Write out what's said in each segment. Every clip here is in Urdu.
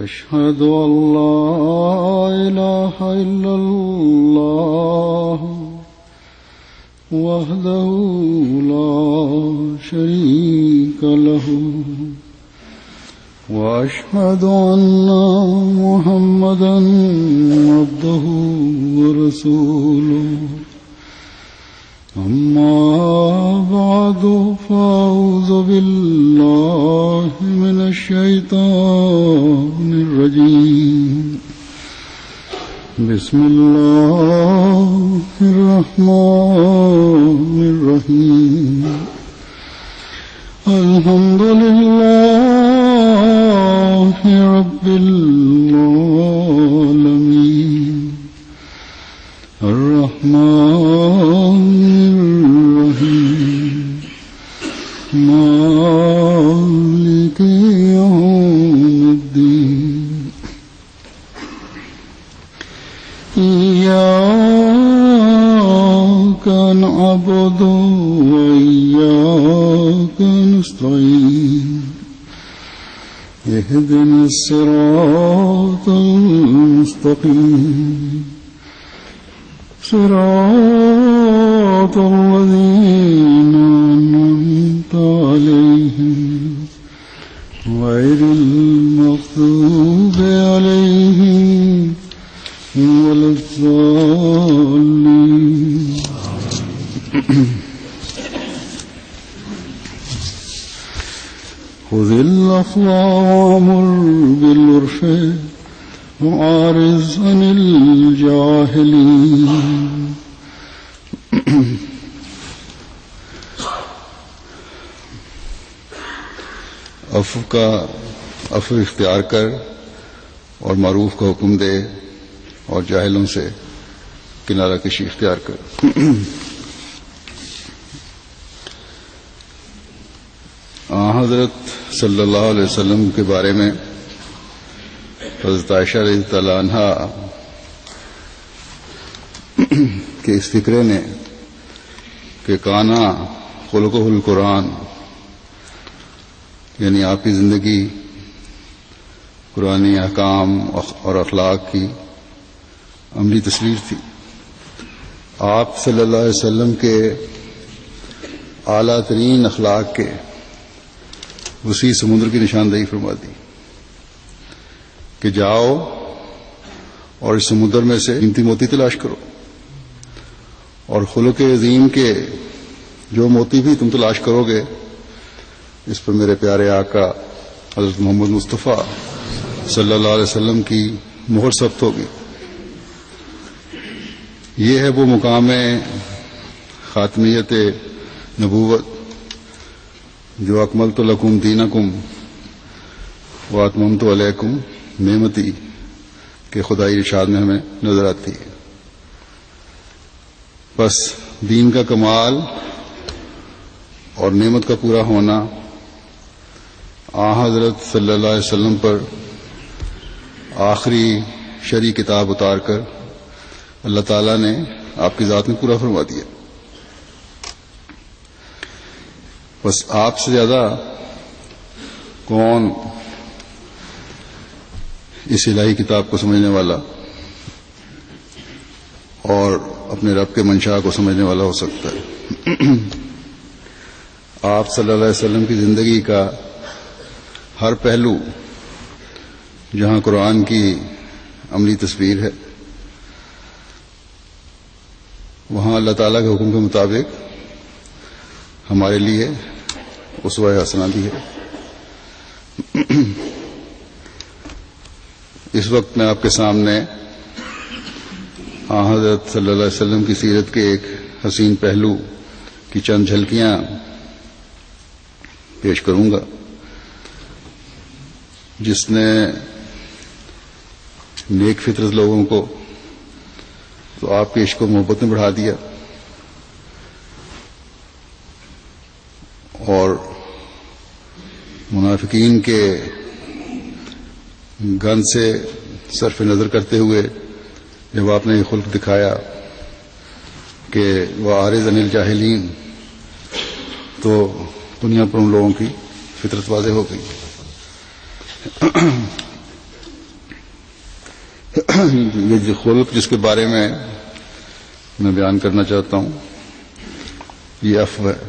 أشهد أن لا إله إلا الله وحده لا شريك له وأشهد أن محمدا عبده ورسوله أما بعد فأعوذ بالله من الشيطان الرجيم بسم الله الرحمن الرحيم الحمد لله رب العالمين الرحمن الرحيم مالك يوم الدين إياك نعبد وإياك نستعين اهدنا الصراط المستقيم صراط الذين أنعمت عليهم غير المغضوب عليهم ولا الضالين خذ العفو وأمر بالعرف وأعرض عن الجاهلين عفو اختیار کر اور معروف کا حکم دے اور جاہلوں سے کنارہ کشی اختیار کر. حضرت صلی اللہ علیہ وسلم کے بارے میں حضرت عائشہ رضی اللہ عنہا کے اس فکرے نے کہ کانا خلقہ القرآن، یعنی آپ کی زندگی قرآنی احکام اور اخلاق کی عملی تصویر تھی. آپ صلی اللہ علیہ وسلم کے اعلیٰ ترین اخلاق کے وسیع سمندر کی نشاندہی فرما دی کہ جاؤ اور اس سمندر میں سے قیمتی موتی تلاش کرو، اور خلق عظیم کے جو موتی بھی تم تلاش کرو گے اس پر میرے پیارے آقا حضرت محمد مصطفیٰ صلی اللہ علیہ وسلم کی مہر ثبت ہوگی. یہ ہے وہ مقام خاتمیت نبوت جو اکملت لکم دینکم واتممت علیکم نعمتی کے خدائی ارشاد میں ہمیں نظر آتی ہے. بس دین کا کمال اور نعمت کا پورا ہونا حضرت صلی اللہ علیہ وسلم پر آخری شرعی کتاب اتار کر اللہ تعالیٰ نے آپ کی ذات میں پورا فرما دیا. بس آپ سے زیادہ کون اس الہی کتاب کو سمجھنے والا اور اپنے رب کے منشا کو سمجھنے والا ہو سکتا ہے. آپ صلی اللہ علیہ وسلم کی زندگی کا ہر پہلو جہاں قرآن کی عملی تصویر ہے، وہاں اللہ تعالیٰ کے حکم کے مطابق ہمارے لیے اسوہ حسنہ بھی ہے. اس وقت میں آپ کے سامنے حضرت صلی اللہ علیہ وسلم کی سیرت کے ایک حسین پہلو کی چند جھلکیاں پیش کروں گا جس نے نیک فطرت لوگوں کو تو آپ کے عشق و محبت میں بڑھا دیا اور منافقین کے گن سے صرف نظر کرتے ہوئے جب آپ نے یہ خلق دکھایا کہ وہ عارض عن الجاہلین، تو دنیا پر ان لوگوں کی فطرت واضح ہو گئی. یہ جو خلق جس کے بارے میں بیان کرنا چاہتا ہوں یہ عفو ہے.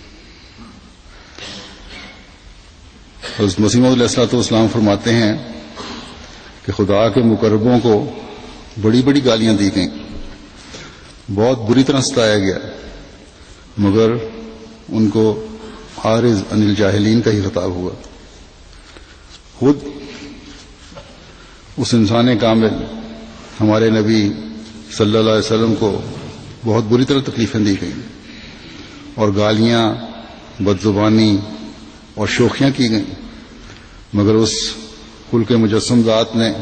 حضرت مسیح موعود علیہ الصلوۃ والسلام فرماتے ہیں کہ خدا کے مقربوں کو بڑی بڑی گالیاں دی گئیں، بہت بری طرح ستایا گیا، مگر ان کو عارض عن الجاہلین کا ہی خطاب ہوا. خود اس انسان کامل ہمارے نبی صلی اللہ علیہ وسلم کو بہت بری طرح تکلیفیں دی گئیں اور گالیاں، بدزبانی اور شوخیاں کی گئیں، مگر اس خلق مجسم ذات نے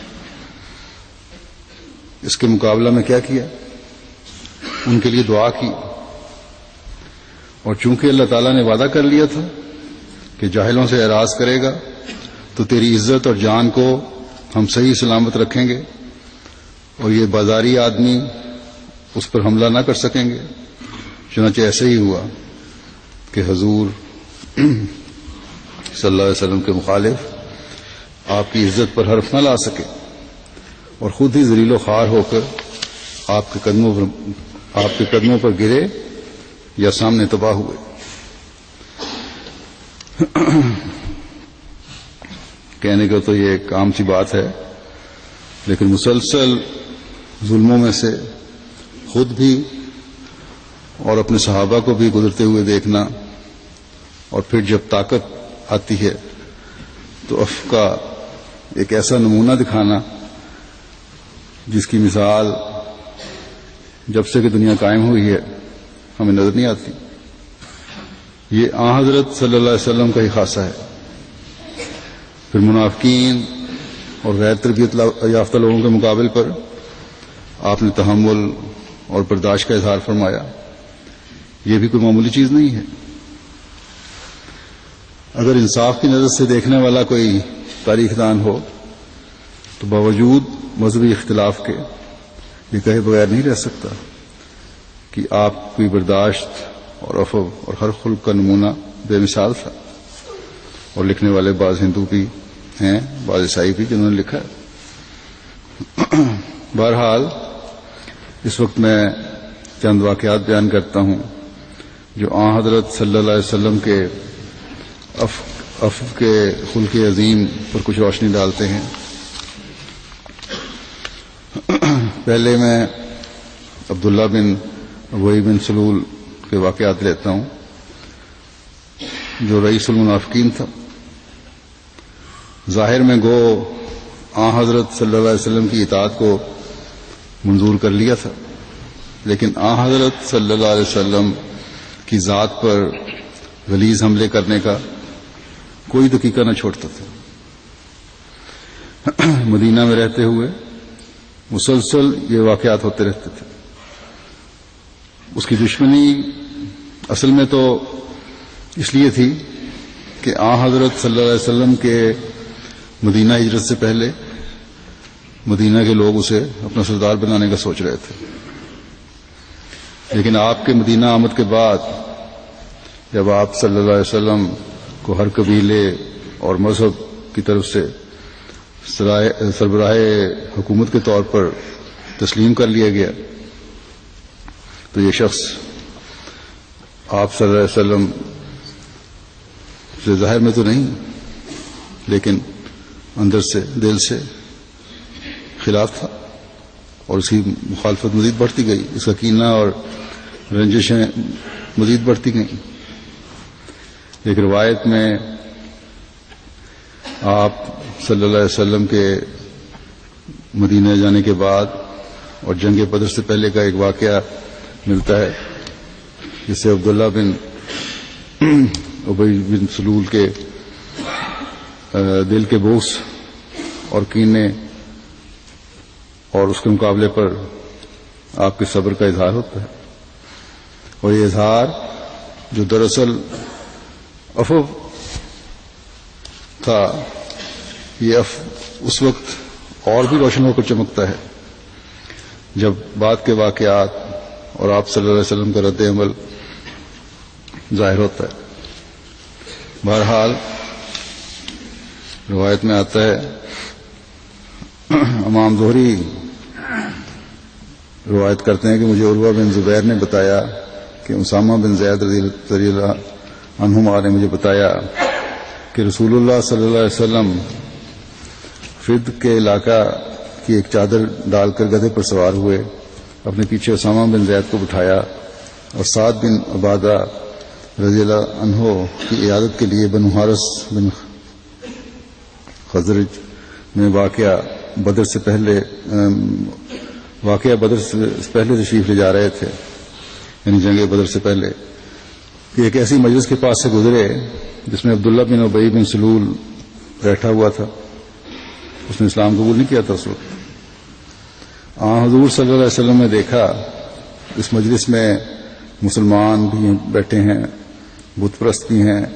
اس کے مقابلہ میں کیا کیا؟ ان کے لیے دعا کی. اور چونکہ اللہ تعالیٰ نے وعدہ کر لیا تھا کہ جاہلوں سے اعراض کرے گا تو تیری عزت اور جان کو ہم صحیح سلامت رکھیں گے اور یہ بازاری آدمی اس پر حملہ نہ کر سکیں گے. چنانچہ ایسے ہی ہوا کہ حضور صلی اللہ علیہ وسلم کے مخالف آپ کی عزت پر حرف نہ لا سکے اور خود ہی ذلیل و خوار ہو کر آپ کے قدموں پر گرے یا سامنے تباہ ہوئے. کہنے کا تو یہ ایک عام سی بات ہے، لیکن مسلسل ظلموں میں سے خود بھی اور اپنے صحابہ کو بھی گزرتے ہوئے دیکھنا اور پھر جب طاقت آتی ہے تو عفو کا ایک ایسا نمونہ دکھانا جس کی مثال جب سے کہ دنیا قائم ہوئی ہے ہمیں نظر نہیں آتی. یہ آن حضرت صلی اللہ علیہ وسلم کا ہی خاصہ ہے. پھر منافقین اور غیر تربیت یافتہ لوگوں کے مقابل پر آپ نے تحمل اور برداشت کا اظہار فرمایا. یہ بھی کوئی معمولی چیز نہیں ہے. اگر انصاف کی نظر سے دیکھنے والا کوئی تاریخ دان ہو تو باوجود مذہبی اختلاف کے یہ کہے بغیر نہیں رہ سکتا کہ آپ کی برداشت اور عفو اور ہر خلق کا نمونہ بے مثال تھا. اور لکھنے والے بعض ہندو بھی ہیں، بعض عیسائی بھی، جنہوں نے لکھا ہے. بہرحال اس وقت میں چند واقعات بیان کرتا ہوں جو آن حضرت صلی اللہ علیہ وسلم کے عفو کے خلق عظیم پر کچھ روشنی ڈالتے ہیں. پہلے میں عبداللہ بن ابی بن سلول کے واقعات لیتا ہوں جو رئیس المنافقین تھا. ظاہر میں گو آن حضرت صلی اللہ علیہ وسلم کی اطاعت کو منظور کر لیا تھا، لیکن آن حضرت صلی اللہ علیہ وسلم کی ذات پر غلیظ حملے کرنے کا کوئی دقیقہ نہ چھوڑتا تھا. مدینہ میں رہتے ہوئے مسلسل یہ واقعات ہوتے رہتے تھے. اس کی دشمنی اصل میں تو اس لیے تھی کہ آن حضرت صلی اللہ علیہ وسلم کے مدینہ ہجرت سے پہلے مدینہ کے لوگ اسے اپنا سردار بنانے کا سوچ رہے تھے، لیکن آپ کے مدینہ آمد کے بعد جب آپ صلی اللہ علیہ وسلم کو ہر قبیلے اور مذہب کی طرف سے سربراہ حکومت کے طور پر تسلیم کر لیا گیا تو یہ شخص آپ صلی اللہ علیہ وسلم سے ظاہر میں تو نہیں لیکن اندر سے، دل سے خلاف تھا اور اس کی مخالفت مزید بڑھتی گئی، اس کا کینہ اور رنجشیں مزید بڑھتی گئیں. ایک روایت میں آپ صلی اللہ علیہ وسلم کے مدینہ جانے کے بعد اور جنگ بدر سے پہلے کا ایک واقعہ ملتا ہے جسے عبداللہ بن ابی بن سلول کے دل کے بوس اور کینے اور اس کے مقابلے پر آپ کے صبر کا اظہار ہوتا ہے. اور یہ اظہار جو دراصل عفو تھا، یہ عفو اس وقت اور بھی روشن ہو کر چمکتا ہے جب بعد کے واقعات اور آپ صلی اللہ علیہ وسلم کا رد عمل ظاہر ہوتا ہے. بہرحال روایت میں آتا ہے امام زہری روایت کرتے ہیں کہ مجھے عروہ بن زبیر نے بتایا کہ اسامہ بن زید رضی اللہ عنہما نے مجھے بتایا کہ رسول اللہ صلی اللہ علیہ وسلم فد کے علاقہ کی ایک چادر ڈال کر گدھے پر سوار ہوئے، اپنے پیچھے اسامہ بن زید کو بٹھایا اور سعد بن عبادہ رضی اللہ عنہ کی عیادت کے لیے بنو حارث بن خزرج میں واقعہ بدر سے پہلے تشریف لے جا رہے تھے، یعنی جنگ بدر سے پہلے، کہ ایک ایسی مجلس کے پاس سے گزرے جس میں عبداللہ بن ابی بن سلول بیٹھا ہوا تھا. اس نے اسلام قبول نہیں کیا تھا اس وقت. حضور صلی اللہ علیہ وسلم نے دیکھا اس مجلس میں مسلمان بھی بیٹھے ہیں، بت پرست بھی ہیں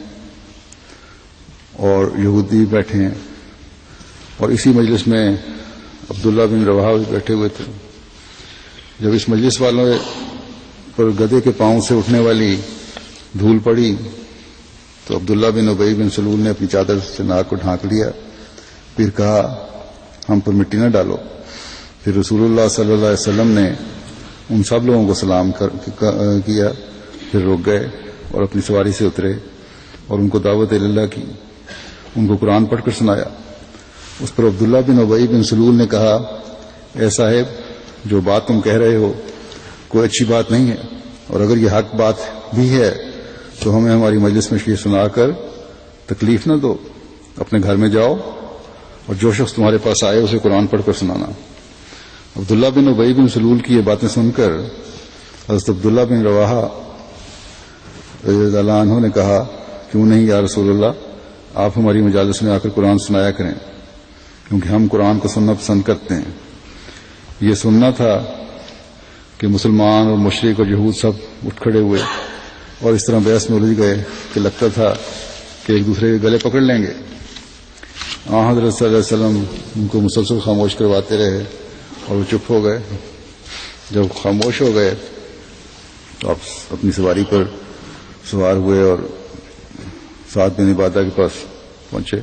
اور یہودی بھی بیٹھے ہیں، اور اسی مجلس میں عبداللہ بن رواحہ بھی بیٹھے ہوئے تھے. جب اس مجلس والوں پر گدھے کے پاؤں سے اٹھنے والی دھول پڑی تو عبداللہ بن ابی بن سلول نے اپنی چادر سے ناک کو ڈھانک لیا، پھر کہا ہم پر مٹی نہ ڈالو. پھر رسول اللہ صلی اللہ علیہ وسلم نے ان سب لوگوں کو سلام کیا، پھر رک گئے اور اپنی سواری سے اترے اور ان کو دعوت اللہ کی، ان کو قرآن پڑھ کر سنایا. اس پر عبداللہ بن ابی بن سلول نے کہا، اے صاحب، جو بات تم کہہ رہے ہو کوئی اچھی بات نہیں ہے، اور اگر یہ حق بات بھی ہے تو ہمیں ہماری مجلس میں یہ سنا کر تکلیف نہ دو. اپنے گھر میں جاؤ اور جو شخص تمہارے پاس آئے اسے قرآن پڑھ کر سنانا. عبداللہ بن ابی بن سلول کی یہ باتیں سن کر حضرت عبداللہ بن رواحہ رضی اللہ عنہ نے کہا، کیوں نہیں یا رسول اللہ، آپ ہماری مجالس میں آ کر قرآن سنایا کریں، کیونکہ ہم قرآن کو سننا پسند کرتے ہیں. یہ سننا تھا کہ مسلمان اور مشرک اور یہود سب اٹھ کھڑے ہوئے اور اس طرح بحث میں الجھ گئے کہ لگتا تھا کہ ایک دوسرے کے گلے پکڑ لیں گے. حضرت صلی اللہ علیہ وسلم ان کو مسلسل خاموش کرواتے رہے اور وہ چپ ہو گئے. جب خاموش ہو گئے تو آپ اپنی سواری پر سوار ہوئے اور سعد بن عبادہ کے پاس پہنچے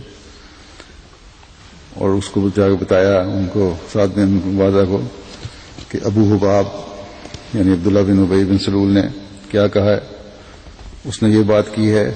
اور اس کو جا کے بتایا ان کو، سعد بن عبادہ کو، کہ ابو حباب یعنی عبداللہ بن ابی بن سلول نے کیا کہا ہے. اس نے یہ بات کی ہے.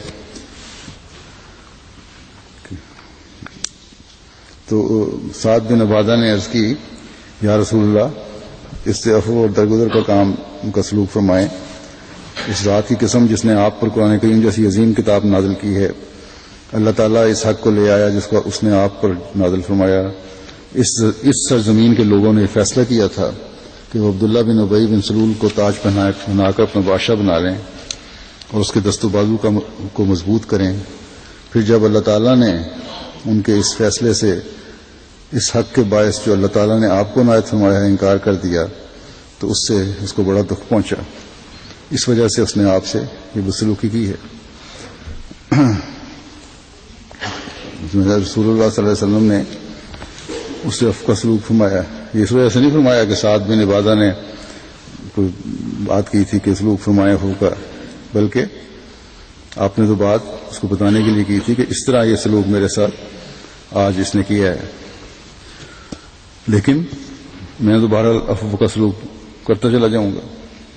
تو سعد بن عبادہ نے عرض کی، یا رسول اللہ، اس سے عفو اور درگزر کا کام کا سلوک فرمائیں. اس ذات کی قسم جس نے آپ پر قرآن کریم جیسی عظیم کتاب نازل کی ہے، اللہ تعالیٰ اس حق کو لے آیا جس کو اس نے آپ پر نازل فرمایا. اس سرزمین کے لوگوں نے فیصلہ کیا تھا کہ وہ عبداللہ بن ابی بن سلول کو تاج پہنا کر اپنا بادشاہ بنا لیں اور اس کے دست و بازو کو مضبوط کریں. پھر جب اللہ تعالیٰ نے ان کے اس فیصلے سے، اس حق کے باعث جو اللہ تعالیٰ نے آپ کو عنایت فرمایا ہے، انکار کر دیا تو اس سے اس کو بڑا دکھ پہنچا. اس وجہ سے اس نے آپ سے یہ بدسلوکی کی ہے. رسول اللہ صلی اللہ علیہ وسلم نے اس سے عفو کا سلوک فرمایا. یہ اس وجہ سے نہیں فرمایا کہ سعد بن عبادہ نے کوئی بات کی تھی کہ سلوک فرمایا عفو کا، بلکہ آپ نے تو بات اس کو بتانے کے لیے کی تھی کہ اس طرح یہ سلوک میرے ساتھ آج اس نے کیا ہے. لیکن میں تو بہرحال عفو کا سلوک کرتا چلا جاؤں گا.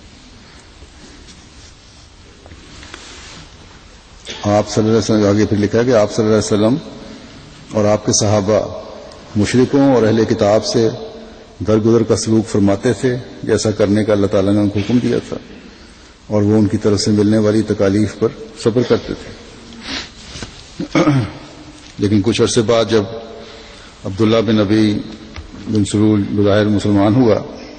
آپ صلی اللہ علیہ وسلم آگے پھر لکھا ہے کہ آپ صلی اللہ علیہ وسلم اور آپ کے صحابہ مشرکوں اور اہل کتاب سے درگزر کا سلوک فرماتے تھے جیسا کرنے کا اللہ تعالیٰ نے ان کو حکم دیا تھا، اور وہ ان کی طرف سے ملنے والی تکالیف پر صبر کرتے تھے. لیکن کچھ عرصے بعد جب عبداللہ بن ابی بن سلول بظاہر مسلمان ہوا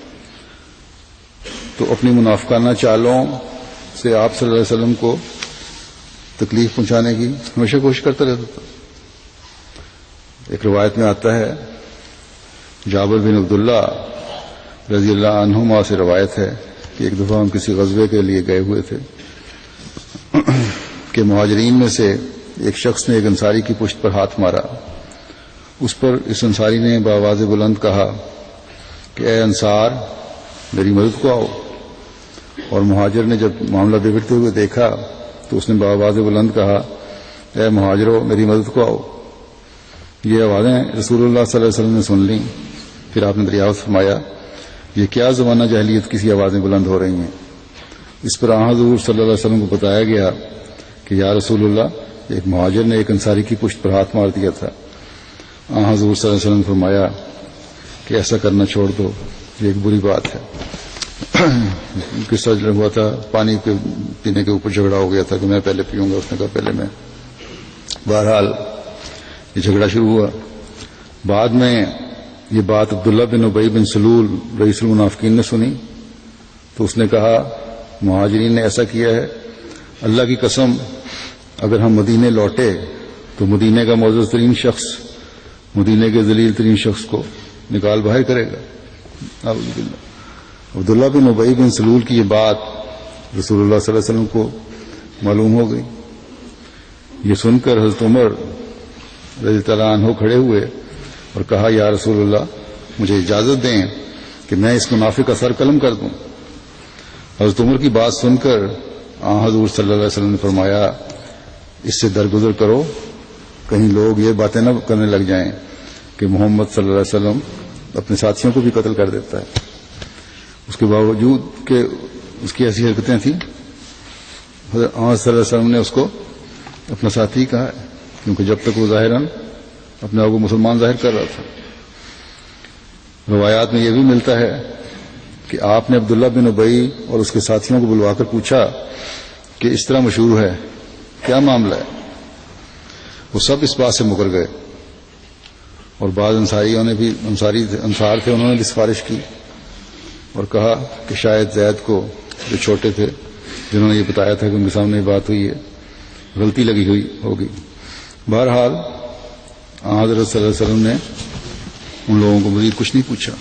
تو اپنی منافقانہ چالوں سے آپ صلی اللہ علیہ وسلم کو تکلیف پہنچانے کی ہمیشہ کوشش کرتا رہتا تھا. ایک روایت میں آتا ہے، جابر بن عبداللہ رضی اللہ عنہما سے روایت ہے کہ ایک دفعہ ہم کسی غزوے کے لیے گئے ہوئے تھے کہ مہاجرین میں سے ایک شخص نے ایک انصاری کی پشت پر ہاتھ مارا. اس پر اس انصاری نے بآواز بلند کہا کہ اے انصار، میری مدد کو آؤ. اور مہاجر نے جب معاملہ بگڑتے ہوئے دیکھا تو اس نے بآواز بلند کہا، اے مہاجرو، میری مدد کو آؤ. یہ آوازیں رسول اللہ صلی اللہ علیہ وسلم نے سن لیں پھر آپ نے دریافت فرمایا یہ کیا زمانہ جاہلیت کی سی آوازیں بلند ہو رہی ہیں؟ اس پر حضور صلی اللہ علیہ وسلم کو بتایا گیا کہ یا رسول اللہ ایک مہاجر نے ایک انصاری کی پشت پر ہاتھ مار دیا تھا. حضور صلی اللہ علیہ وسلم نے فرمایا کہ ایسا کرنا چھوڑ دو، یہ ایک بری بات ہے. قصہ ہوا تھا پانی پینے کے اوپر جھگڑا ہو گیا تھا کہ میں پہلے پیوں گا، اس نے کہا پہلے میں. بہرحال یہ جھگڑا شروع ہوا. بعد میں یہ بات عبداللہ بن ابی بن سلول رئیس المنافقین نے سنی تو اس نے کہا مہاجرین نے ایسا کیا ہے، اللہ کی قسم اگر ہم مدینے لوٹے تو مدینے کا معزز ترین شخص مدینے کے ذلیل ترین شخص کو نکال باہر کرے گا. عبداللہ بن ابی بن سلول کی یہ بات رسول اللہ صلی اللہ علیہ وسلم کو معلوم ہو گئی. یہ سن کر حضرت عمر رضی اللہ عنہ کھڑے ہوئے اور کہا یا رسول اللہ مجھے اجازت دیں کہ میں اس منافق کا سر قلم کر دوں. حضرت عمر کی بات سن کر حضور صلی اللہ علیہ وسلم نے فرمایا اس سے درگزر کرو، کہیں لوگ یہ باتیں نہ کرنے لگ جائیں کہ محمد صلی اللہ علیہ وسلم اپنے ساتھیوں کو بھی قتل کر دیتا ہے. اس کے باوجود کہ اس کی ایسی حرکتیں تھیں حضرت صلی اللہ علیہ وسلم نے اس کو اپنا ساتھی کہا ہے، کیونکہ جب تک وہ ظاہراً اپنے آپ کو مسلمان ظاہر کر رہا تھا. روایات میں یہ بھی ملتا ہے کہ آپ نے عبداللہ بن ابی اور اس کے ساتھیوں کو بلوا کر پوچھا کہ اس طرح مشہور ہے، کیا معاملہ ہے؟ وہ سب اس بات سے مکر گئے اور بعض انصاریوں نے بھی انصار تھے انہوں نے بھی سفارش کی اور کہا کہ شاید زید کو جو چھوٹے تھے جنہوں نے یہ بتایا تھا کہ ان کے سامنے یہ بات ہوئی ہے غلطی لگی ہوئی ہوگی. بہرحال حضرت صلی اللہ علیہ وسلم نے ان لوگوں کو مزید کچھ نہیں پوچھا.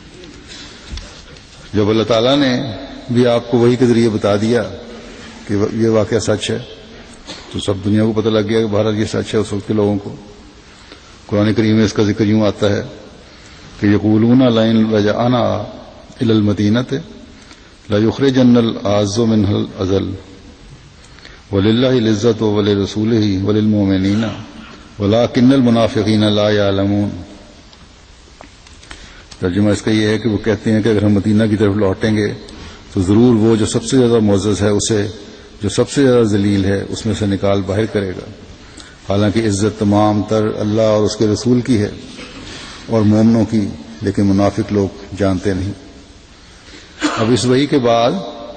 جب اللہ تعالیٰ نے بھی آپ کو وحی کے ذریعے بتا دیا کہ یہ واقعہ سچ ہے تو سب دنیا کو پتہ لگ گیا کہ بہرحال یہ سچ ہے. اس وقت کے لوگوں کو قرآن کریم میں اس کا ذکر یوں آتا ہے کہ یقولون لئن رجعنا الی المدینۃ لیخرجن الاعز منها الاذل وللہ العزت ولرسولہ وللمؤمنین ولکن المنافقین لا یعلمون. ترجمہ اس کا یہ ہے کہ وہ کہتے ہیں کہ اگر ہم مدینہ کی طرف لوٹیں گے تو ضرور وہ جو سب سے زیادہ معزز ہے اسے جو سب سے زیادہ ذلیل ہے اس میں سے نکال باہر کرے گا، حالانکہ عزت تمام تر اللہ اور اس کے رسول کی ہے اور مومنوں کی، لیکن منافق لوگ جانتے نہیں. اب اس وحی کے بعد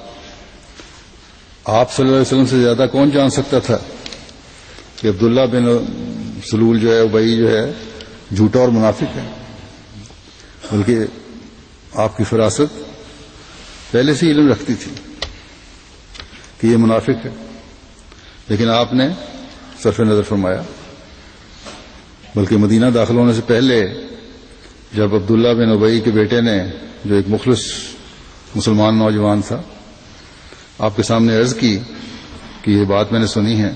آپ صلی اللہ علیہ وسلم سے زیادہ کون جان سکتا تھا کہ عبداللہ بن سلول جو ہے ابی جو ہے جھوٹا اور منافق ہے، بلکہ آپ کی فراست پہلے سے علم رکھتی تھی کہ یہ منافق ہے، لیکن آپ نے صرف نظر فرمایا. بلکہ مدینہ داخل ہونے سے پہلے جب عبداللہ بن ابی کے بیٹے نے جو ایک مخلص مسلمان نوجوان تھا آپ کے سامنے عرض کی کہ یہ بات میں نے سنی ہے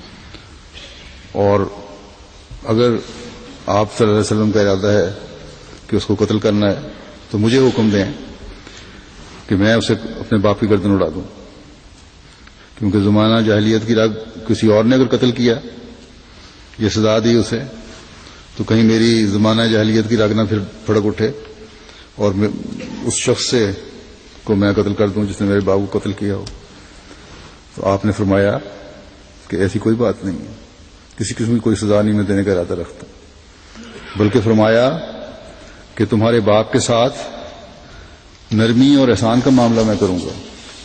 اور اگر آپ صلی اللہ علیہ وسلم کا ارادہ ہے کہ اس کو قتل کرنا ہے تو مجھے حکم دیں کہ میں اسے اپنے باپ کی گردن اڑا دوں، کیونکہ زمانہ جاہلیت کی راگ کسی اور نے اگر قتل کیا یہ سزا دی اسے تو کہیں میری زمانہ جاہلیت کی راگ نہ پھر پھڑک اٹھے اور اس شخص سے کو میں قتل کر دوں جس نے میرے باپ کو قتل کیا ہو. تو آپ نے فرمایا کہ ایسی کوئی بات نہیں ہے، کسی قسم کی کوئی سزا نہیں میں دینے کا ارادہ رکھتا، بلکہ فرمایا کہ تمہارے باپ کے ساتھ نرمی اور احسان کا معاملہ میں کروں گا،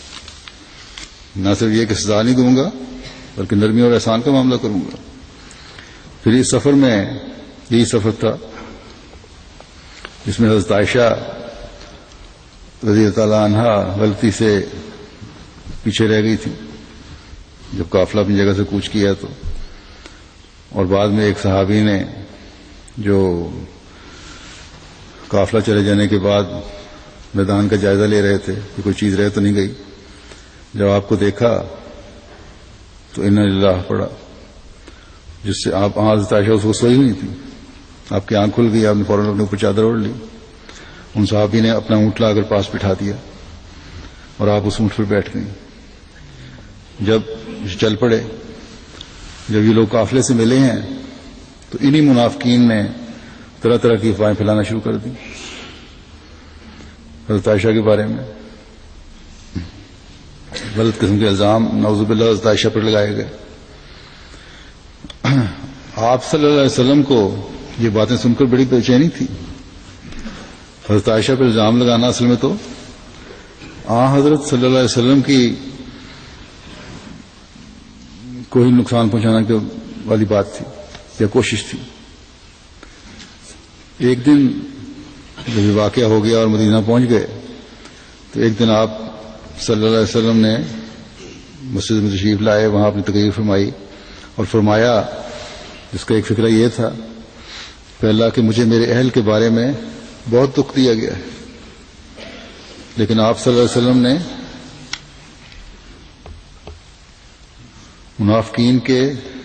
نہ صرف یہ کہ سزا نہیں دوں گا بلکہ نرمی اور احسان کا معاملہ کروں گا. پھر اس سفر میں یہی سفر تھا جس میں حضرت عائشہ رضی اللہ عنہا غلطی سے پیچھے رہ گئی تھی جب قافلہ اپنی جگہ سے کوچ کیا تو، اور بعد میں ایک صحابی نے جو قافلہ چلے جانے کے بعد میدان کا جائزہ لے رہے تھے کہ کوئی چیز رہ تو نہیں گئی، جب آپ کو دیکھا تو انا للہ پڑا، جس سے آپ حضرت عائشہ اس کو سوئی ہوئی تھی، آپ کی آنکھ کھل گئی، آپ نے فوراً اپنے اوپر چادر اوڑھ لی. ان صحابی نے اپنا اونٹ لا کر پاس بٹھا دیا اور آپ اس اونٹ پر بیٹھ گئیں. جب چل پڑے، جب یہ لوگ قافلے سے ملے ہیں تو انہی منافقین نے طرح طرح کی افواہیں پھیلانا شروع کر دی حضرت عائشہ کے بارے میں غلط قسم کے الزام نعوذ باللہ حضرت عائشہ پر لگائے گئے. آپ صلی اللہ علیہ وسلم کو یہ باتیں سن کر بڑی بے چینی تھی. حضرت عائشہ پر الزام لگانا اصل میں تو حضرت صلی اللہ علیہ وسلم کی کوئی نقصان پہنچانا والی بات تھی یا کوشش تھی. ایک دن جب یہ واقعہ ہو گیا اور مدینہ پہنچ گئے تو ایک دن آپ صلی اللہ علیہ وسلم نے مسجد میں تشریف لائے, وہاں اپنی تقریر فرمائی اور فرمایا, اس کا ایک فکرہ یہ تھا پہلا کہ مجھے میرے اہل کے بارے میں بہت دکھ دیا گیا ہے, لیکن آپ صلی اللہ علیہ وسلم نے منافقین کے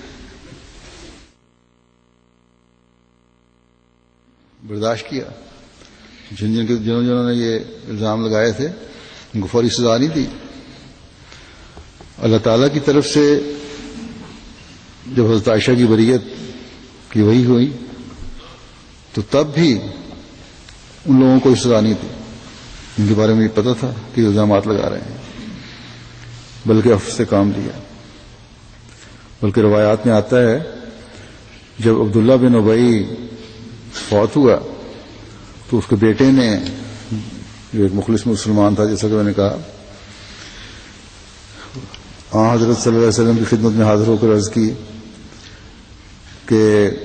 برداشت کیا. جنہوں نے یہ الزام لگائے تھے ان کو فوری سزا نہیں دی. اللہ تعالیٰ کی طرف سے جب حضرت عائشہ کی بریت کی وحی ہوئی تو تب بھی ان لوگوں کو سزا نہیں دی. ان کے بارے میں یہ پتہ تھا کہ الزامات لگا رہے ہیں, بلکہ عفو سے کام لیا. بلکہ روایات میں آتا ہے جب عبداللہ بن ابی فوت ہوا تو اس کے بیٹے نے, جو ایک مخلص مسلمان تھا جیسا کہ میں نے کہا, حضرت صلی اللہ علیہ وسلم کی خدمت میں حاضر ہو کر عرض کی کہ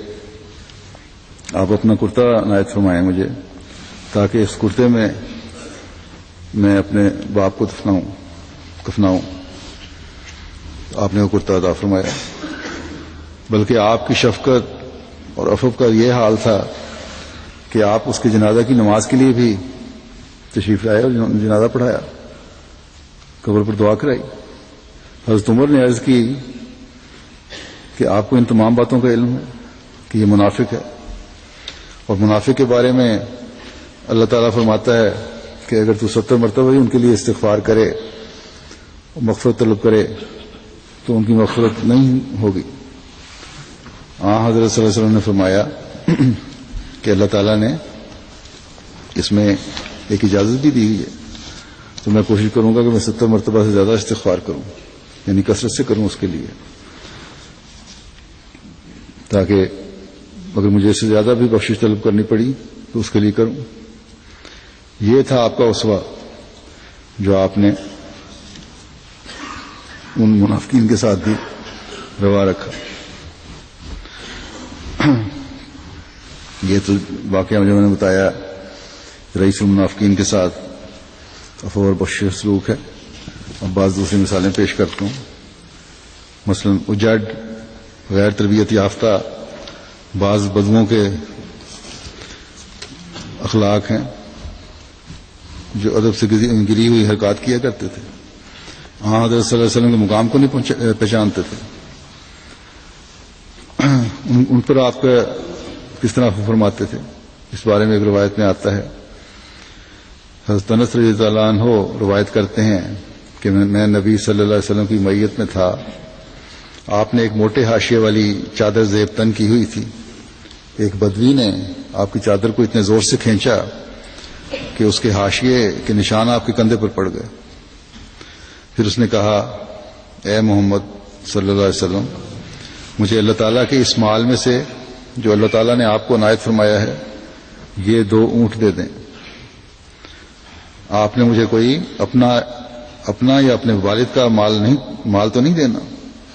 آپ اپنا کرتا عنایت فرمائیں مجھے تاکہ اس کرتے میں اپنے باپ کو کفناؤں. آپ نے وہ کرتا عطا فرمایا. بلکہ آپ کی شفقت اور عفو کا یہ حال تھا کہ آپ اس کے جنازہ کی نماز کے لیے بھی تشریف لائے اور جنازہ پڑھایا, قبر پر دعا کرائی. حضرت عمر نے عرض کی کہ آپ کو ان تمام باتوں کا علم ہے کہ یہ منافق ہے, اور منافق کے بارے میں اللہ تعالیٰ فرماتا ہے کہ اگر تو 70 مرتبہ ہی ان کے لیے استغفار کرے اور مغفرت طلب کرے تو ان کی مغفرت نہیں ہوگی. حضرت صلی اللہ علیہ وسلم نے فرمایا کہ اللہ تعالیٰ نے اس میں ایک اجازت بھی دی ہے, تو میں کوشش کروں گا کہ میں 70 مرتبہ سے زیادہ استغفار کروں, یعنی کثرت سے کروں اس کے لیے, تاکہ اگر مجھے اس سے زیادہ بھی بخشش طلب کرنی پڑی تو اس کے لیے کروں. یہ تھا آپ کا اسوہ جو آپ نے ان منافقین کے ساتھ بھی روا رکھا. یہ تو واقعہ جو میں نے بتایا رئیس المنافقین کے ساتھ عفو اور بخشش سلوک ہے. اب بعض دوسری مثالیں پیش کرتا ہوں. مثلا اجڑ غیر تربیت یافتہ بعض بدوؤں کے اخلاق ہیں جو ادب سے گری ہوئی حرکات کیا کرتے تھے. حضرت صلی اللہ علیہ وسلم کے مقام کو نہیں پہچانتے تھے. ان پر آپ کا کس طرح فرماتے تھے, اس بارے میں ایک روایت میں آتا ہے. حضرت انس رضی اللہ عنہ روایت کرتے ہیں کہ میں نبی صلی اللہ علیہ وسلم کی میت میں تھا. آپ نے ایک موٹے حاشیے والی چادر زیب تن کی ہوئی تھی. ایک بدوی نے آپ کی چادر کو اتنے زور سے کھینچا کہ اس کے حاشیے کے نشان آپ کے کندھے پر پڑ گئے. پھر اس نے کہا, اے محمد صلی اللہ علیہ وسلم, مجھے اللہ تعالیٰ کے اس مال میں سے جو اللہ تعالیٰ نے آپ کو عنایت فرمایا ہے یہ 2 اونٹ دے دیں. آپ نے مجھے کوئی اپنا یا اپنے والد کا مال تو نہیں دینا.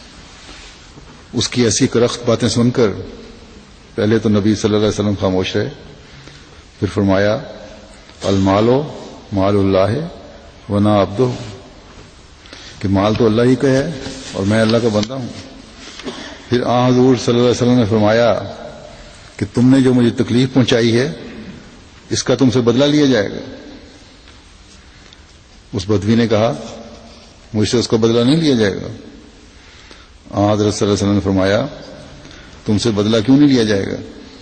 اس کی ایسی کرخت باتیں سن کر پہلے تو نبی صلی اللہ علیہ وسلم خاموش رہے, پھر فرمایا, المال مال اللہ ونا عبدہ, کہ مال تو اللہ ہی کا ہے اور میں اللہ کا بندہ ہوں. پھر حضور صلی اللہ علیہ وسلم نے فرمایا کہ تم نے جو مجھے تکلیف پہنچائی ہے اس کا تم سے بدلہ لیا جائے گا. اس بدوی نے کہا, مجھ سے اس کا بدلہ نہیں لیا جائے گا. حضرت صلی اللہ علیہ وسلم نے فرمایا, تم سے بدلہ کیوں نہیں لیا جائے گا؟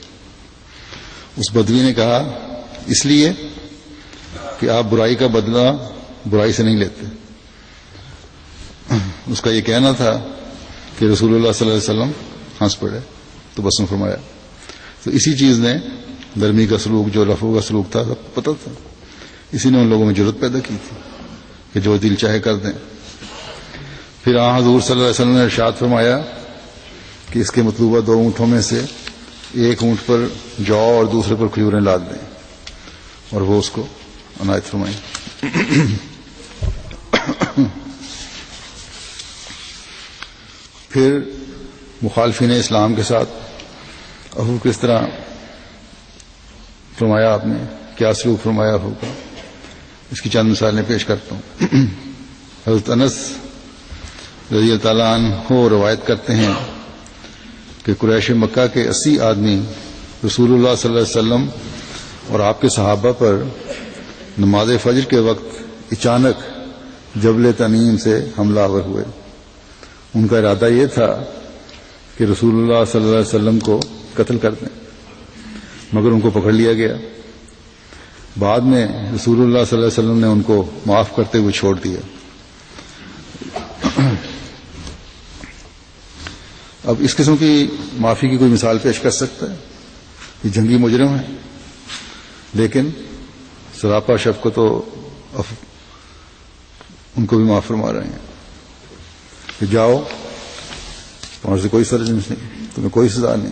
اس بدوی نے کہا, اس لیے کہ آپ برائی کا بدلہ برائی سے نہیں لیتے. اس کا یہ کہنا تھا کہ رسول اللہ صلی اللہ علیہ وسلم ہنس پڑے تو بس نے فرمایا. تو اسی چیز نے نرمی کا سلوک جو رفع کا سلوک تھا سب پتہ تھا اسی نے ان لوگوں میں جرأت پیدا کی تھی کہ جو دل چاہے کر دیں. پھر حضور صلی اللہ علیہ وسلم نے ارشاد فرمایا کہ اس کے مطلوبہ 2 اونٹوں میں سے ایک اونٹ پر جو اور دوسرے پر کھجوریں لاد دیں, اور وہ اس کو عنایت فرمائیں. پھر مخالفین اسلام کے ساتھ عفو کس طرح فرمایا آپ نے, کیا سلوک فرمایا عفو کا, اس کی چند مثالیں پیش کرتا ہوں. حضرت انس رضی اللہ تعالیٰ عنہ روایت کرتے ہیں کہ قریش مکہ کے 80 آدمی رسول اللہ صلی اللہ علیہ وسلم اور آپ کے صحابہ پر نماز فجر کے وقت اچانک جبل تنیم سے حملہ آور ہوئے. ان کا ارادہ یہ تھا کہ رسول اللہ صلی اللہ علیہ وسلم کو قتل کر دیں, مگر ان کو پکڑ لیا گیا. بعد میں رسول اللہ صلی اللہ علیہ وسلم نے ان کو معاف کرتے ہوئے چھوڑ دیا. اب اس قسم کی معافی کی کوئی مثال پیش کر سکتا ہے؟ یہ جنگی مجرم ہے, لیکن سراپا شفقت و ان کو بھی معاف فرما رہے ہیں کہ جاؤ, تمہارے سے کوئی سرزنش نہیں, تمہیں کوئی سزا نہیں.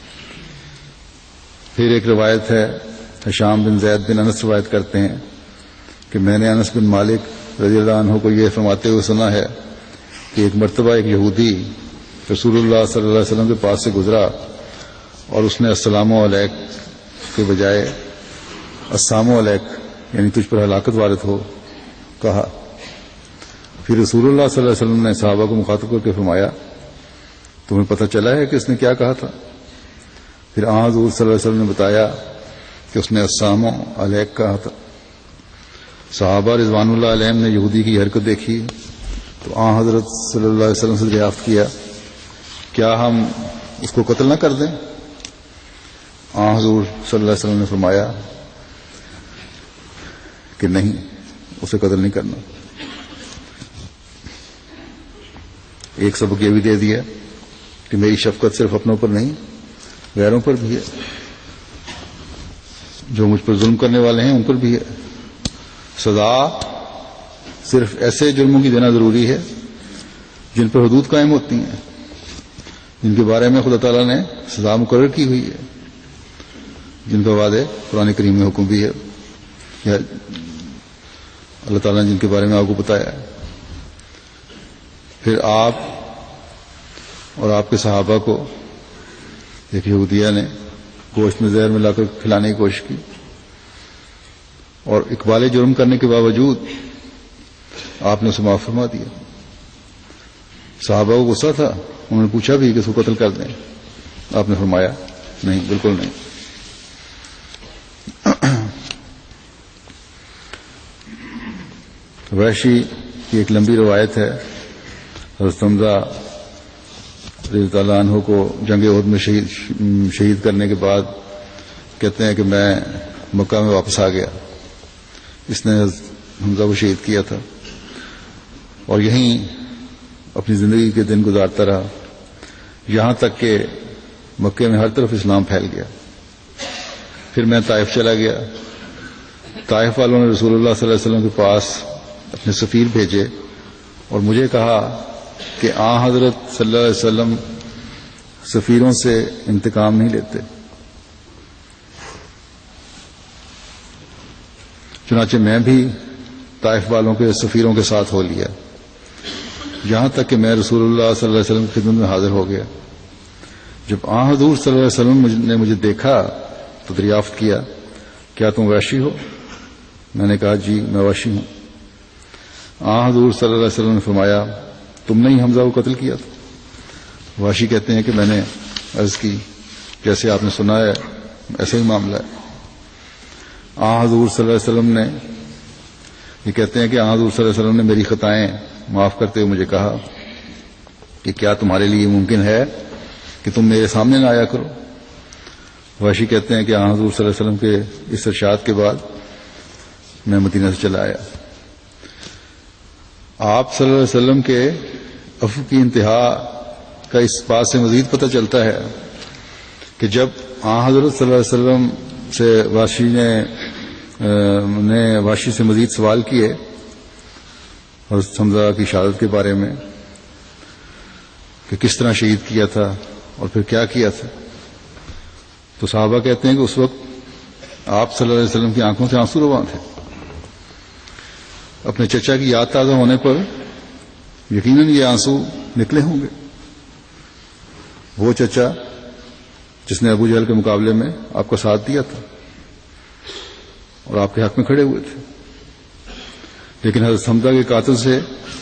پھر ایک روایت ہے, ہشام بن زید بن انس روایت کرتے ہیں کہ میں نے انس بن مالک رضی اللہ عنہ کو یہ فرماتے ہوئے سنا ہے کہ ایک مرتبہ ایک یہودی رسول اللہ صلی اللہ علیہ وسلم کے پاس سے گزرا اور اس نے السلام علیک کے بجائے السلام علیک یعنی تجھ پر ہلاکت وارد ہو کہا. پھر رسول اللہ صلی اللہ علیہ وسلم نے صحابہ کو مخاطب کر کے فرمایا تمہیں پتہ چلا ہے کہ اس نے کیا کہا تھا؟ پھر حضور صلی اللہ علیہ وسلم نے بتایا کہ اس نے السلام علیک کہا تھا. صحابہ رضوان اللہ علیہم نے یہودی کی حرکت دیکھی تو حضرت صلی اللہ علیہ وسلم سے دریافت کیا کیا ہم اس کو قتل نہ کر دیں؟ حضور صلی اللہ علیہ وسلم نے فرمایا کہ نہیں, اسے قتل نہیں کرنا. ایک سبق یہ بھی دے دیا کہ میری شفقت صرف اپنوں پر نہیں غیروں پر بھی ہے, جو مجھ پر ظلم کرنے والے ہیں ان پر بھی ہے. سزا صرف ایسے جرموں کی دینا ضروری ہے جن پر حدود قائم ہوتی ہیں, جن کے بارے میں خدا تعالیٰ نے سزا مقرر کی ہوئی ہے, جن کا وعدے قرآن کریم میں حکم بھی ہے یا اللہ تعالیٰ نے جن کے بارے میں آپ کو بتایا ہے. پھر آپ اور آپ کے صحابہ کو ایک یہودیہ نے گوشت میں زہر ملا کر کھلانے کی کوشش کی اور اقبال جرم کرنے کے باوجود آپ نے اسے معاف فرما دیا. صحابہ کو غصہ تھا, انہوں نے پوچھا بھی کہ اس کو قتل کر دیں, آپ نے فرمایا نہیں, بالکل نہیں. وحشی کی ایک لمبی روایت ہے, حضرت حمزہ رضی اللہ تعالیٰ عنہ کو جنگ احد میں شہید کرنے کے بعد کہتے ہیں کہ میں مکہ میں واپس آ گیا. اس نے حمزہ کو شہید کیا تھا اور یہیں اپنی زندگی کے دن گزارتا رہا, یہاں تک کہ مکے میں ہر طرف اسلام پھیل گیا. پھر میں طائف چلا گیا. طائف والوں نے رسول اللہ صلی اللہ علیہ وسلم کے پاس اپنے سفیر بھیجے اور مجھے کہا کہ حضرت صلی اللہ علیہ وسلم سفیروں سے انتقام نہیں لیتے. چنانچہ میں بھی طائف والوں کے سفیروں کے ساتھ ہو لیا, یہاں تک کہ میں رسول اللہ صلی اللہ علیہ وسلم کی خدمت میں حاضر ہو گیا. جب حضور صلی اللہ علیہ وسلم نے مجھے دیکھا تو دریافت کیا کیا تم وحشی ہو؟ میں نے کہا جی میں وحشی ہوں. حضور صلی اللہ علیہ وسلم نے فرمایا تم نے ہی حمزہ کو قتل کیا تھا؟ وحشی کہتے ہیں کہ میں نے عرض کی جیسے آپ نے سنا ہے ایسا ہی معاملہ ہے. حضور صلی اللہ علیہ وسلم نے یہ کہتے ہیں کہ حضور صلی اللہ علیہ وسلم نے میری خطائیں معاف کرتے ہوئے مجھے کہا کہ کیا تمہارے لیے ممکن ہے کہ تم میرے سامنے نہ آیا کرو؟ وحشی کہتے ہیں کہ حضور صلی اللہ علیہ وسلم کے اس ارشاد کے بعد میں مدینہ سے چلا آیا. آپ صلی اللہ علیہ وسلم کے عفو کی انتہا کا اس بات سے مزید پتہ چلتا ہے کہ جب حضرت صلی اللہ علیہ وسلم سے وحشی نے نے واشی سے مزید سوال کیے حضرت حمزہ کی شہادت کے بارے میں کہ کس طرح شہید کیا تھا اور پھر کیا کیا تھا، تو صحابہ کہتے ہیں کہ اس وقت آپ صلی اللہ علیہ وسلم کی آنکھوں سے آنسو رواں تھے. اپنے چچا کی یاد تازہ ہونے پر یقیناً یہ آنسو نکلے ہوں گے. وہ چچا جس نے ابو جہل کے مقابلے میں آپ کا ساتھ دیا تھا اور آپ کے حق میں کھڑے ہوئے تھے، لیکن حضرت حمزہ کے قاتل سے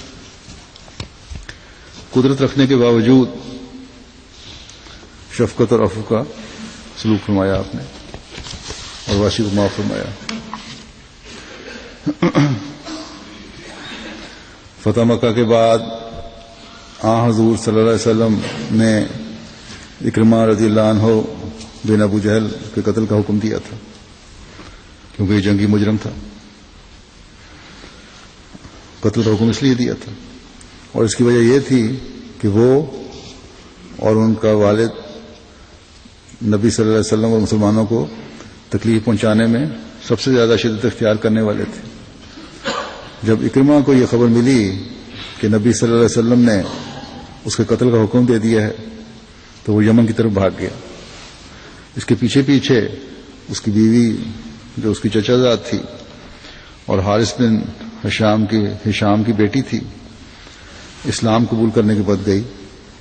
قدرت رکھنے کے باوجود شفقت اور عفو کا سلوک فرمایا آپ نے اور واشی کو معاف فرمایا. فتح مکہ کے بعد حضور صلی اللہ علیہ وسلم نے اکرمہ رضی اللہ عنہ بن ابو جہل کے قتل کا حکم دیا تھا، کیونکہ یہ جنگی مجرم تھا. قتل کا حکم اس لیے دیا تھا اور اس کی وجہ یہ تھی کہ وہ اور ان کا والد نبی صلی اللہ علیہ وسلم اور مسلمانوں کو تکلیف پہنچانے میں سب سے زیادہ شدت اختیار کرنے والے تھے. جب اکرمہ کو یہ خبر ملی کہ نبی صلی اللہ علیہ وسلم نے اس کے قتل کا حکم دے دیا ہے تو وہ یمن کی طرف بھاگ گیا. اس کے پیچھے پیچھے اس کی بیوی جو اس کی چچا زاد تھی اور حارث بن ہشام کی بیٹی تھی اسلام قبول کرنے کے بعد گئی.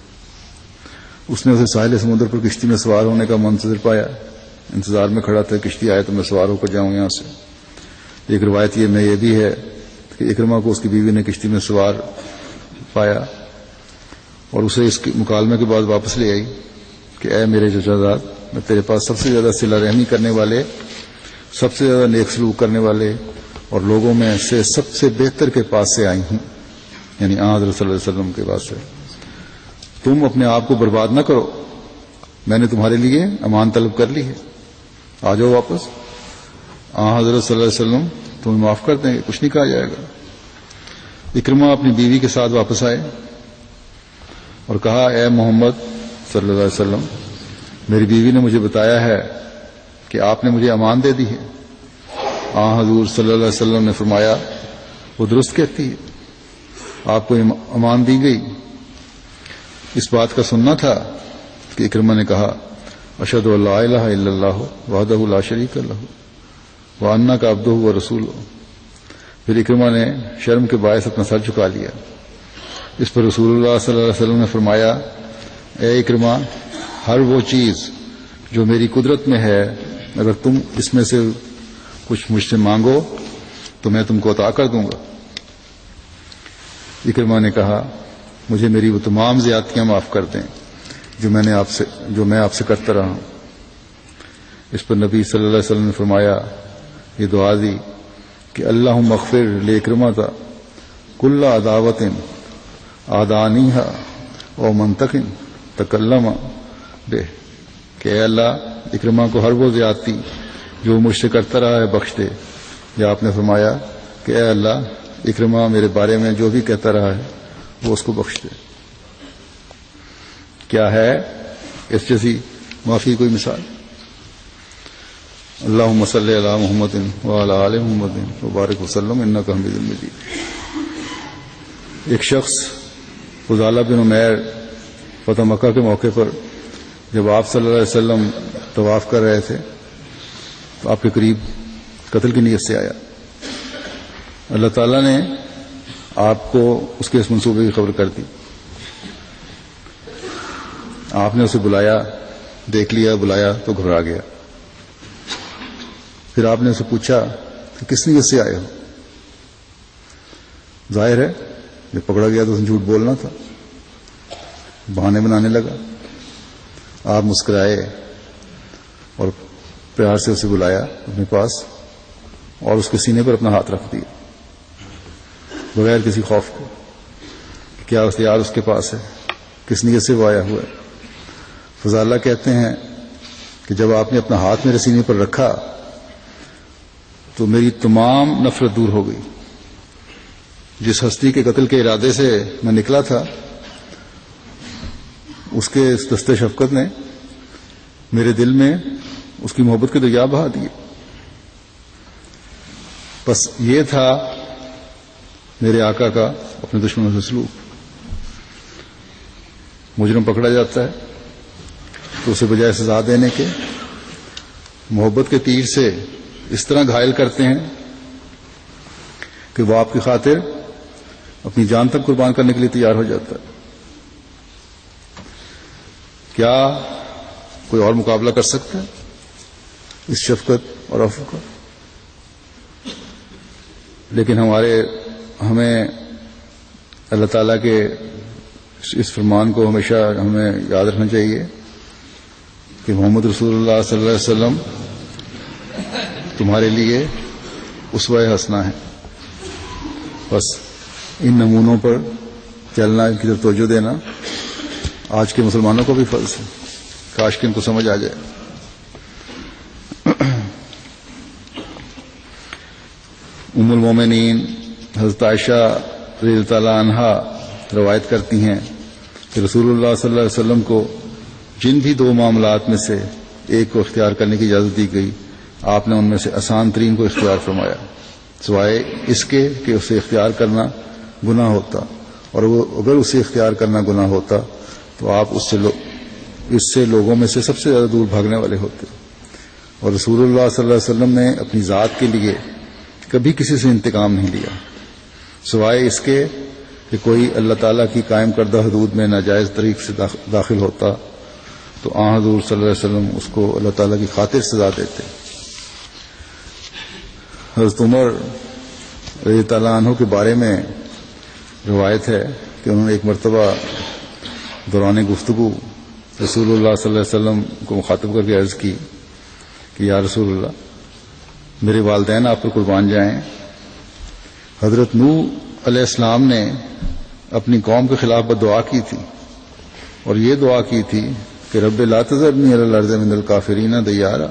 اس نے اسے ساحل سمندر پر کشتی میں سوار ہونے کا منتظر پایا، انتظار میں کھڑا تھا کشتی آئے تو میں سوار ہو کر جاؤں یہاں سے. ایک روایت یہ بھی ہے کہ اکرمہ کو اس کی بیوی نے کشتی میں سوار پایا اور اسے اس مکالمے کے بعد واپس لے آئی کہ اے میرے چچا زاد، میں تیرے پاس سب سے زیادہ صلہ رحمی کرنے والے، سب سے زیادہ نیک سلوک کرنے والے اور لوگوں میں سے سب سے بہتر کے پاس سے آئی ہوں، یعنی حضرت صلی اللہ علیہ وسلم کے پاس سے. تم اپنے آپ کو برباد نہ کرو، میں نے تمہارے لیے امان طلب کر لی ہے، آ جاؤ واپس. حضرت صلی اللہ علیہ وسلم تمہیں معاف کر دیں گے، کچھ نہیں کہا جائے گا. اکرمہ اپنی بیوی کے ساتھ واپس آئے اور کہا اے محمد صلی اللہ علیہ وسلم، میری بیوی نے مجھے بتایا ہے کہ آپ نے مجھے امان دے دی ہے. حضور صلی اللہ علیہ وسلم نے فرمایا وہ درست کہتی ہے، آپ کو امان دی گئی. اس بات کا سننا تھا کہ اکرمہ نے کہا اشہد ان لا الہ الا اللہ وحدہ لا شریک لہ وانک عبدہ ورسولہ. پھر اکرمہ نے شرم کے باعث اپنا سر جھکا لیا. اس پر رسول اللہ صلی اللہ علیہ وسلم نے فرمایا اے اکرمہ، ہر وہ چیز جو میری قدرت میں ہے اگر تم اس میں سے کچھ مجھ سے مانگو تو میں تم کو عطا کر دوں گا. اکرمہ نے کہا مجھے میری وہ تمام زیادتیاں معاف کر دیں جو میں آپ سے کرتا رہا ہوں. اس پر نبی صلی اللہ علیہ وسلم نے فرمایا، یہ دعا دی کہ اللہم اغفر لاکرمہ کل عداوت آدانیہا او منتقن تکلم بہ، کہ اے اللہ اکرمہ کو ہر وہ زیادتی جو مجھ سے کرتا رہا ہے بخش دے. یا آپ نے فرمایا کہ اے اللہ اکرمہ میرے بارے میں جو بھی کہتا رہا ہے وہ اس کو بخش دے. کیا ہے اس جیسی معافی کوئی مثال؟ اللہم صلی علی محمد وعلی آل محمد وبارک وسلم انک حمید مجید. ایک شخص فضالہ بن عمیر فتح مکہ کے موقع پر جب آپ صلی اللہ علیہ وسلم طواف کر رہے تھے تو آپ کے قریب قتل کی نیت سے آیا. اللہ تعالیٰ نے آپ کو اس کے اس منصوبے کی خبر کر دی. آپ نے اسے بلایا، دیکھ لیا، بلایا تو گھبرا گیا. پھر آپ نے اسے پوچھا کہ کس نیت سے آئے ہو؟ ظاہر ہے جب پکڑا گیا تو اس نے جھوٹ بولنا تھا، بہانے بنانے لگا. آپ مسکرائے اور پیار سے اسے بلایا اپنے پاس اور اس کے سینے پر اپنا ہاتھ رکھ دیا بغیر کسی خوف کے. کیا اختیار اس کے پاس ہے؟ کس نیت سے وہ آیا ہوا ہے؟ فضالہ کہتے ہیں کہ جب آپ نے اپنا ہاتھ میرے سینے پر رکھا تو میری تمام نفرت دور ہو گئی. جس ہستی کے قتل کے ارادے سے میں نکلا تھا اس کے اس دست شفقت نے میرے دل میں اس کی محبت کے دریا بہا دیے. بس یہ تھا میرے آقا کا اپنے دشمنوں سے سلوک. مجرم پکڑا جاتا ہے تو اسے بجائے سزا دینے کے محبت کے تیر سے اس طرح گھائل کرتے ہیں کہ وہ آپ کی خاطر اپنی جان تک قربان کرنے کے لیے تیار ہو جاتا ہے. کیا کوئی اور مقابلہ کر سکتا ہے اس شفقت اور عفو کا؟ لیکن ہمیں اللہ تعالیٰ کے اس فرمان کو ہمیشہ ہمیں یاد رکھنا چاہیے کہ محمد رسول اللہ صلی اللہ علیہ وسلم تمہارے لیے اسوہ حسنہ ہے. بس ان نمونوں پر چلنا، ان کی طرف توجہ دینا آج کے مسلمانوں کو بھی فرض ہے. کاش کہ ان کو سمجھ آ جائے. ام المومنین حضرت عائشہ رضی اللہ تعالی عنہا روایت کرتی ہیں کہ رسول اللہ صلی اللہ علیہ وسلم کو جن بھی دو معاملات میں سے ایک کو اختیار کرنے کی اجازت دی گئی، آپ نے ان میں سے آسان ترین کو اختیار فرمایا، سوائے اس کے کہ اسے اختیار کرنا گناہ ہوتا، اور وہ اگر اسے اختیار کرنا گناہ ہوتا تو آپ اس سے لوگوں میں سے سب سے زیادہ دور بھاگنے والے ہوتے. اور رسول اللہ صلی اللہ علیہ وسلم نے اپنی ذات کے لیے کبھی کسی سے انتقام نہیں لیا، سوائے اس کے کہ کوئی اللہ تعالیٰ کی قائم کردہ حدود میں ناجائز طریق سے داخل ہوتا تو آن حضور صلی اللہ علیہ وسلم اس کو اللہ تعالیٰ کی خاطر سزا دیتے. حضرت عمر رضی اللہ عنہ کے بارے میں روایت ہے کہ انہوں نے ایک مرتبہ دوران گفتگو رسول اللہ صلی اللہ علیہ وسلم کو مخاطب کر کے عرض کی کہ یا رسول اللہ، میرے والدین آپ پر قربان جائیں. حضرت نوح علیہ السلام نے اپنی قوم کے خلاف بددعا کی تھی اور یہ دعا کی تھی کہ رب لا تذرنی علی الارض من الکافرین دیارا،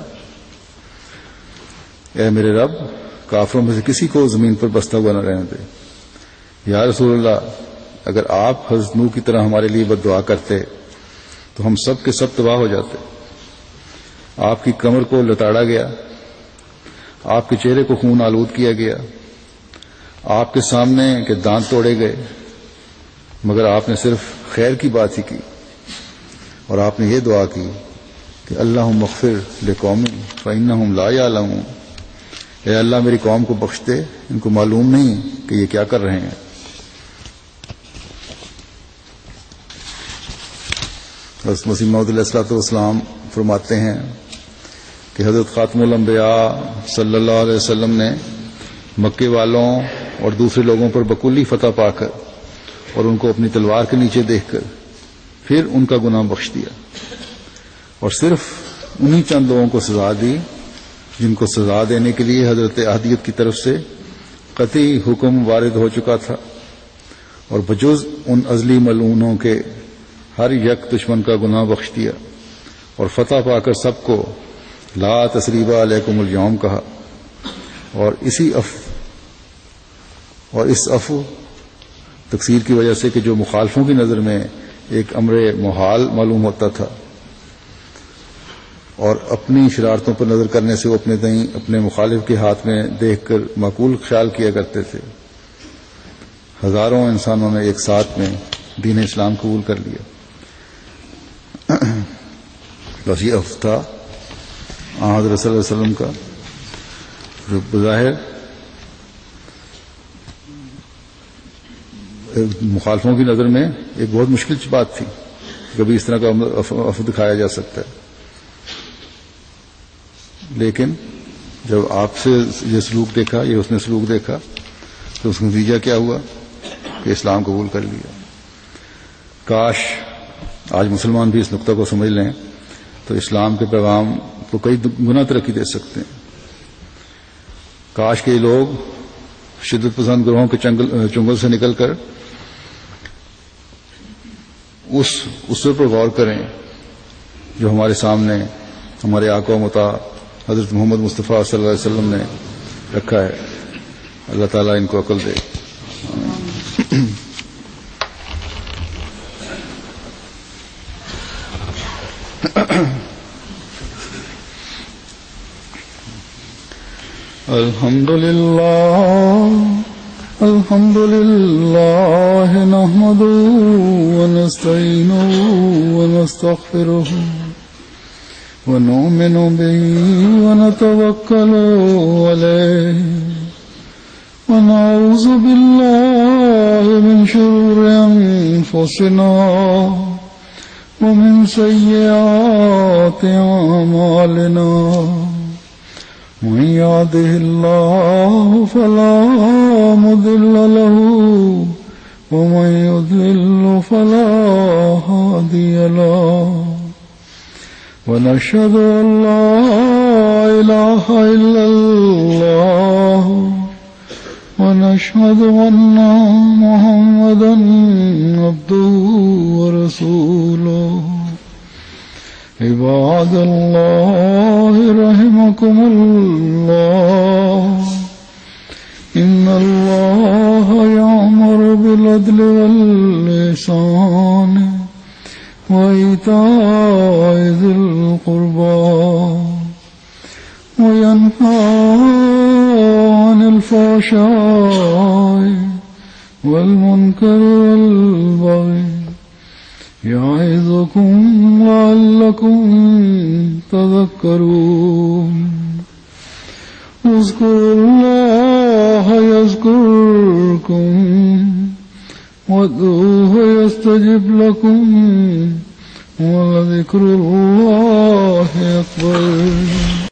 اے میرے رب کافروں میں سے کسی کو زمین پر بستا ہوا نہ رہنے دے. یا رسول اللہ، اگر آپ حضرت نوح کی طرح ہمارے لیے بددعا کرتے تو ہم سب کے سب تباہ ہو جاتے. آپ کی کمر کو لتاڑا گیا، آپ کے چہرے کو خون آلود کیا گیا، آپ کے سامنے کے دانت توڑے گئے، مگر آپ نے صرف خیر کی بات ہی کی اور آپ نے یہ دعا کی کہ اللہم اغفر لقوم فانہم لا یعلمون، اے اللہ میری قوم کو بخش دے، ان کو معلوم نہیں کہ یہ کیا کر رہے ہیں. حضرت مسیح موعود علیہ الصلوۃ والسلام فرماتے ہیں کہ حضرت خاتم الانبیاء صلی اللہ علیہ وسلم نے مکے والوں اور دوسرے لوگوں پر بکلی فتح پا کر اور ان کو اپنی تلوار کے نیچے دیکھ کر پھر ان کا گناہ بخش دیا اور صرف انہی چند لوگوں کو سزا دی جن کو سزا دینے کے لیے حضرت احدیت کی طرف سے قطعی حکم وارد ہو چکا تھا، اور بجز ان ازلی ملعونوں کے ہر یک دشمن کا گناہ بخش دیا اور فتح پا کر سب کو لا تثریب علیکم اليوم کہا. اور اس عفو تقصیر کی وجہ سے کہ جو مخالفوں کی نظر میں ایک امر محال معلوم ہوتا تھا اور اپنی شرارتوں پر نظر کرنے سے وہ اپنے مخالف کے ہاتھ میں دیکھ کر معقول خیال کیا کرتے تھے، ہزاروں انسانوں نے ایک ساتھ میں دین اسلام قبول کر لیا. بس یہ عفو تھا حضرت صلی اللہ علیہ وسلم کا، جو بظاہر مخالفوں کی نظر میں ایک بہت مشکل بات تھی، کبھی اس طرح کا عفو دکھایا جا سکتا ہے. لیکن جب آپ سے یہ سلوک دیکھا، یہ اس نے سلوک دیکھا، تو اس کا نتیجہ کیا ہوا کہ اسلام قبول کر لیا. کاش آج مسلمان بھی اس نقطہ کو سمجھ لیں تو اسلام کے پیغام کو کئی گنا ترقی دے سکتے ہیں. کاش کے لوگ شدت پسند گروہوں کے چنگل سے نکل کر اس اصول پر غور کریں جو ہمارے سامنے ہمارے آقا و مطاع حضرت محمد مصطفیٰ صلی اللہ علیہ وسلم نے رکھا ہے. اللہ تعالیٰ ان کو عقل دے. الحمد لله نحمده ونستعينه ونستغفره ونؤمن به ونتوكل عليه ونعوذ بالله من شرور أنفسنا ومن سيئات أعمالنا من يهده الله فلا مضل له ومن يضلل فلا هادي له ونشهد أن لا إله إلا الله ونشهد أن محمدا عبده ورسوله عباد الله رحمكم الله إن الله يأمر بالعدل والإحسان وإيتاء ذي القربى وينهى عن الفحشاء والمنكر والبغي يعظكم لعلكم تذكرون اذكروا الله يذكركم وادعوه يستجب لكم ولذكر الله أكبر.